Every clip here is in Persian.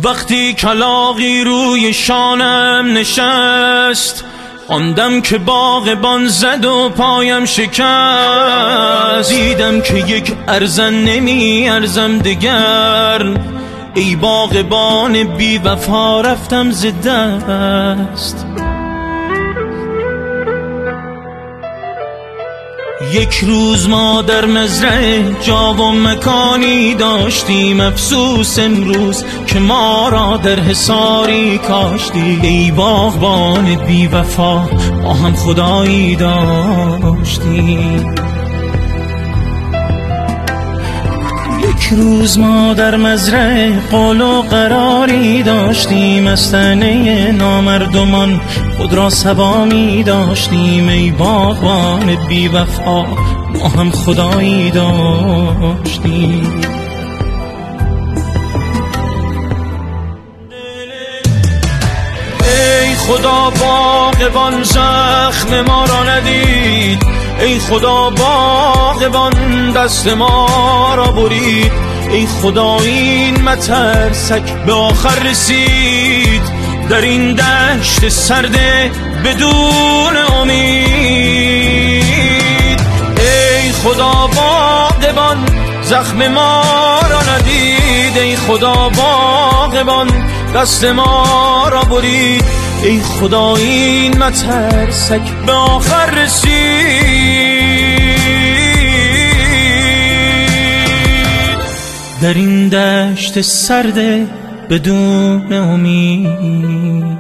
وقتی کلاغی روی شانم نشست، آندم که باغبان زد و پایم شکست. دیدم که یک ارزن نمی ارزم دگر، ای باغبان بی وفا رفتم ز دست. یک روز ما در مزرعه جا و مکانی داشتیم، افسوس امروز که ما را در حصاری کاشتی. ای باغبان بی وفا ما هم خدایی داشتیم. یک روز ما در مزرعه قول و قراری داشتیم، از طعنه نامردمان خود را صبا می داشتیم. ای باغبان بی وفا ما هم خدایی داشتیم. ای خدا باغبان زخم ما را ندید، ای خدا باغبان دست ما را برید. ای خدا این مترسک به آخر رسید، در این دشت سرده بدون امید. ای خدا باغبان زخم ما را ندید، ای خدا باغبان دست ما را برید. ای خدا این مترسک به آخر رسید، در این دشت سرده بدون امید.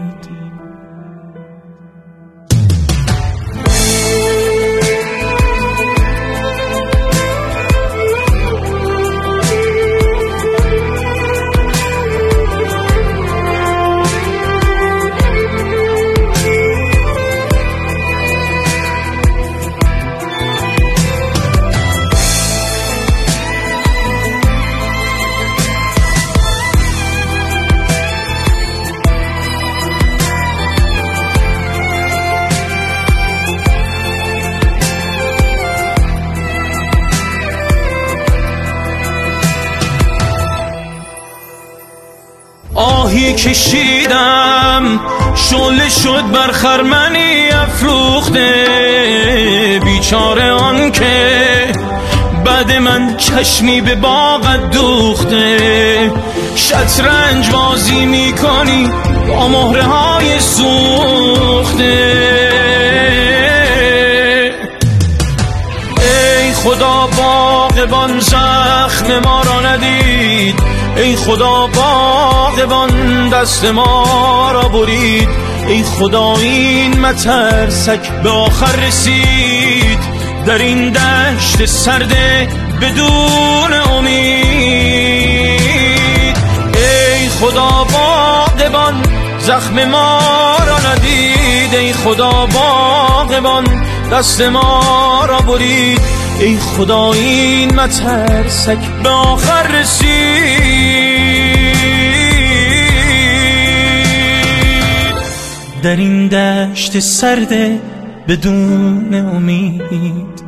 آهی کشیدم شعله شد بر خرمنی افروخته، بیچاره آن که بعد من چشمی به باغت دوخته. شطرنج بازی میکنی با مهره های سوخته. ای خدا باغبان زخم ما را ندید، ای خدا باغبان دست ما را برید. ای خدا این مترسک به آخر رسید، در این دشت سرده بدون امید. ای خدا باغبان زخم ما را ندید، ای خدا باغبان دست ما را برید. ای خدا این مترسک به آخر رسید، در این دشت سرده بدون امید.